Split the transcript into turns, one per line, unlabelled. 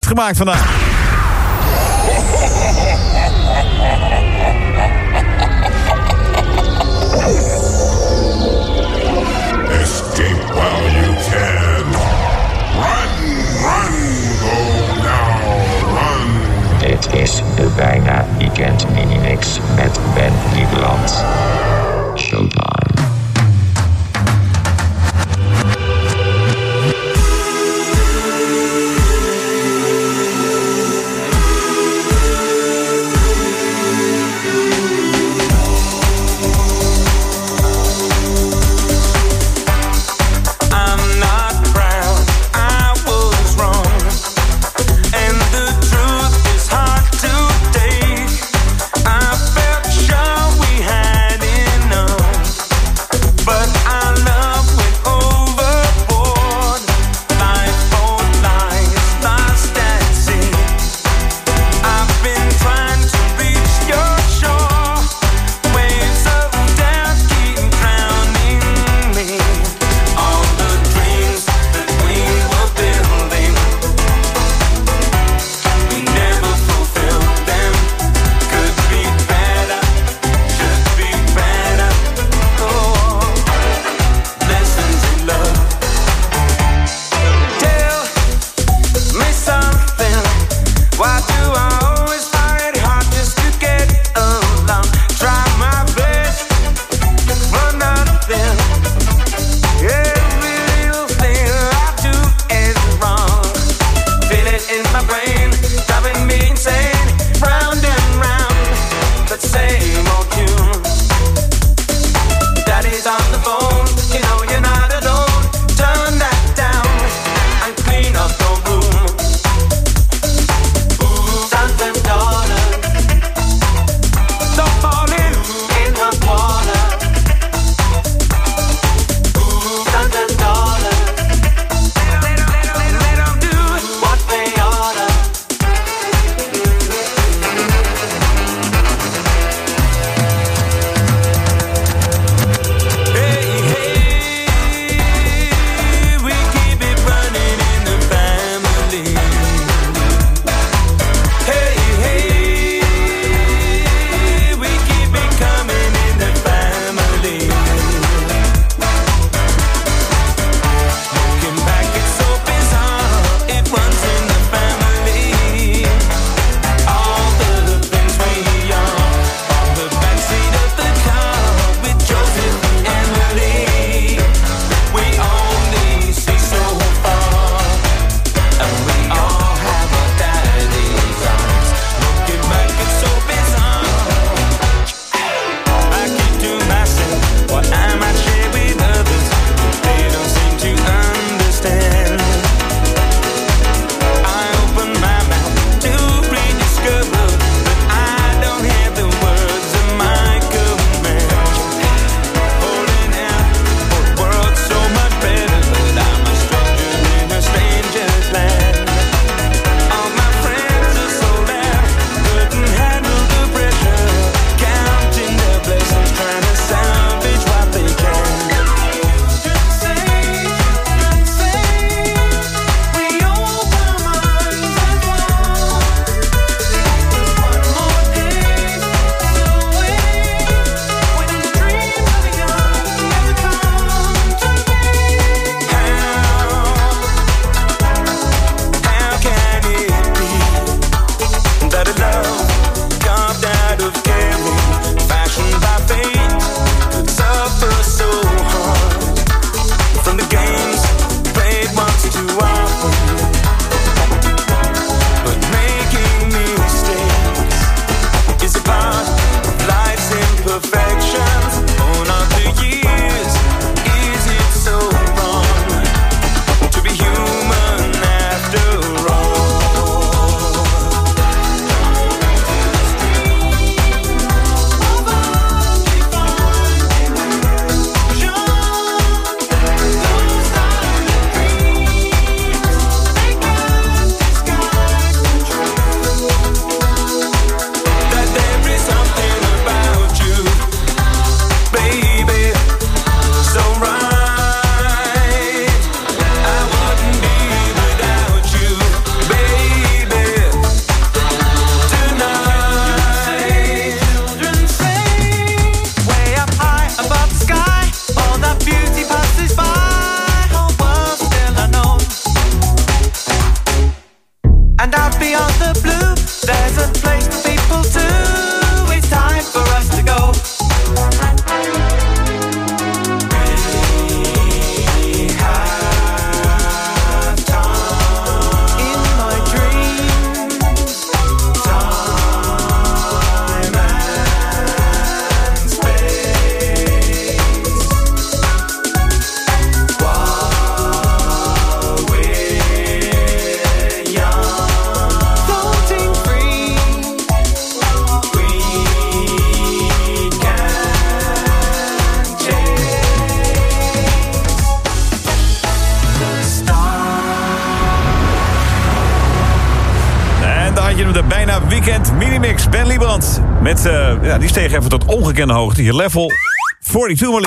gemaakt vandaag.
Escape while you can. Run, go now, run.
Dit is de bijna weekend minimix met Ben Lieberland. Showtime.
And out beyond the blue, there's a place for people too. It's time for us to go. We have time in my dreams. Time and space. While we're young, floating free, we can chase the stars.
En daar had je hem, de bijna weekend minimix. Ben Lieberland met, die steeg even tot ongekende hoogte. Je level 42 maar liefst.